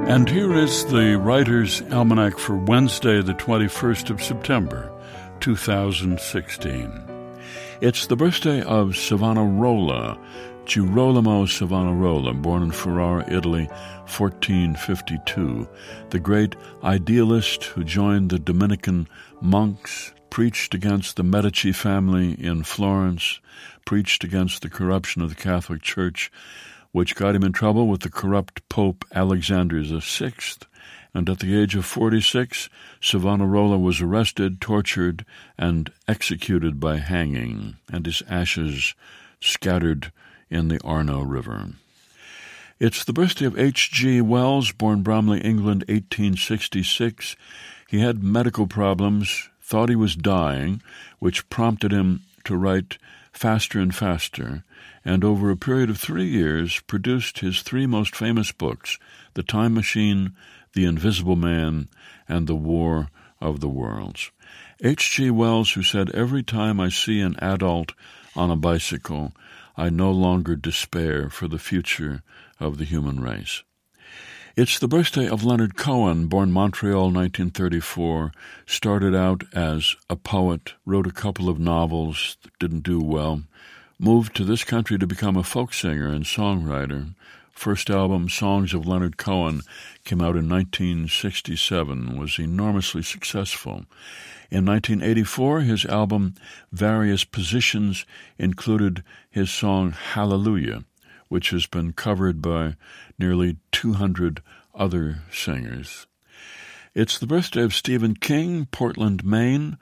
And here is the Writer's Almanac for Wednesday, the 21st of September, 2016. It's the birthday of Savonarola, Girolamo Savonarola, born in Ferrara, Italy, 1452. The great idealist who joined the Dominican monks, preached against the Medici family in Florence, preached against the corruption of the Catholic Church, which got him in trouble with the corrupt Pope Alexander VI, and at the age of 46, Savonarola was arrested, tortured, and executed by hanging, and his ashes scattered in the Arno River. It's the birthday of H.G. Wells, born Bromley, England, 1866. He had medical problems, thought he was dying, which prompted him to write faster and faster, and over a period of 3 years produced his three most famous books, The Time Machine, The Invisible Man, and The War of the Worlds. H.G. Wells, who said, "Every time I see an adult on a bicycle, I no longer despair for the future of the human race." It's the birthday of Leonard Cohen, born Montreal, 1934, started out as a poet, wrote a couple of novels that didn't do well, moved to this country to become a folk singer and songwriter. First album, Songs of Leonard Cohen, came out in 1967, was enormously successful. In 1984, his album Various Positions included his song Hallelujah, which has been covered by nearly 200 other singers. It's the birthday of Stephen King, Portland, Maine,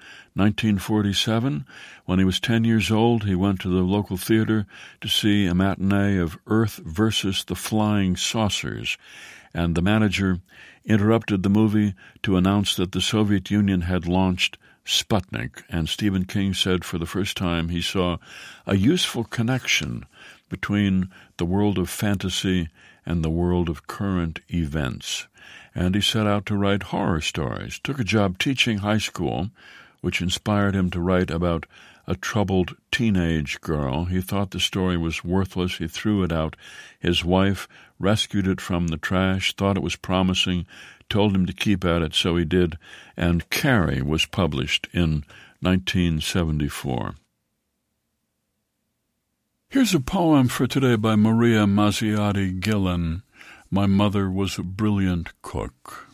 1947. When he was 10 years old, he went to the local theater to see a matinee of Earth versus the Flying Saucers, and the manager interrupted the movie to announce that the Soviet Union had launched Sputnik, and Stephen King said for the first time he saw a useful connection between the world of fantasy and the world of current events. And he set out to write horror stories, took a job teaching high school, which inspired him to write about a troubled teenage girl. He thought the story was worthless. He threw it out. His wife rescued it from the trash, thought it was promising, told him to keep at it, so he did, and Carrie was published in 1974. Here's a poem for today by Maria Mazziotti Gillen. My mother was a brilliant cook.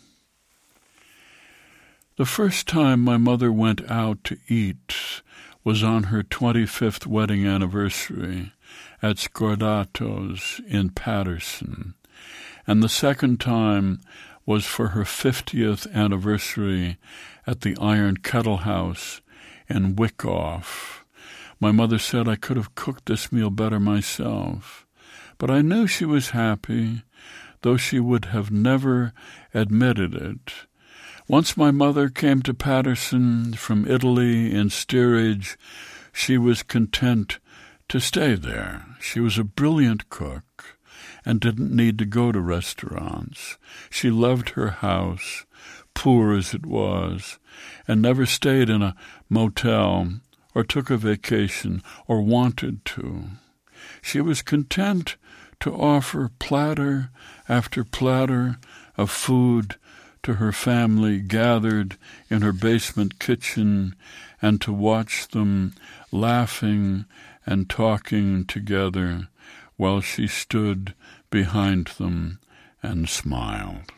The first time my mother went out to eat was on her 25th wedding anniversary at Scordato's in Paterson, and the second time was for her 50th anniversary at the Iron Kettle House in Wyckoff. My mother said I could have cooked this meal better myself, but I knew she was happy, though she would have never admitted it. Once my mother came to Paterson from Italy in steerage, she was content to stay there. She was a brilliant cook and didn't need to go to restaurants. She loved her house, poor as it was, and never stayed in a motel or took a vacation or wanted to. She was content to offer platter after platter of food to her family gathered in her basement kitchen, and to watch them laughing and talking together while she stood behind them and smiled.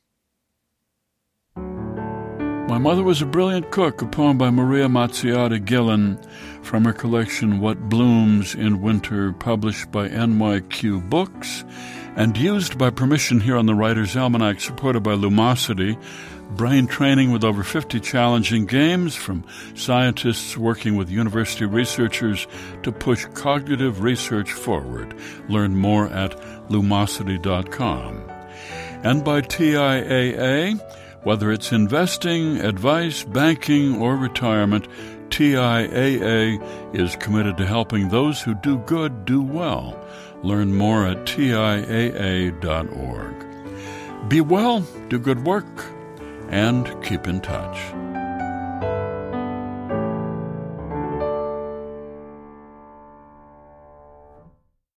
My Mother Was a Brilliant Cook, a poem by Maria Mazziotti Gillen from her collection What Blooms in Winter, published by NYQ Books, and used by permission here on the Writer's Almanac, supported by Lumosity, brain training with over 50 challenging games from scientists working with university researchers to push cognitive research forward. Learn more at Lumosity.com. And by TIAA, whether it's investing, advice, banking, or retirement, TIAA is committed to helping those who do good do well. Learn more at TIAA.org. Be well, do good work, and keep in touch.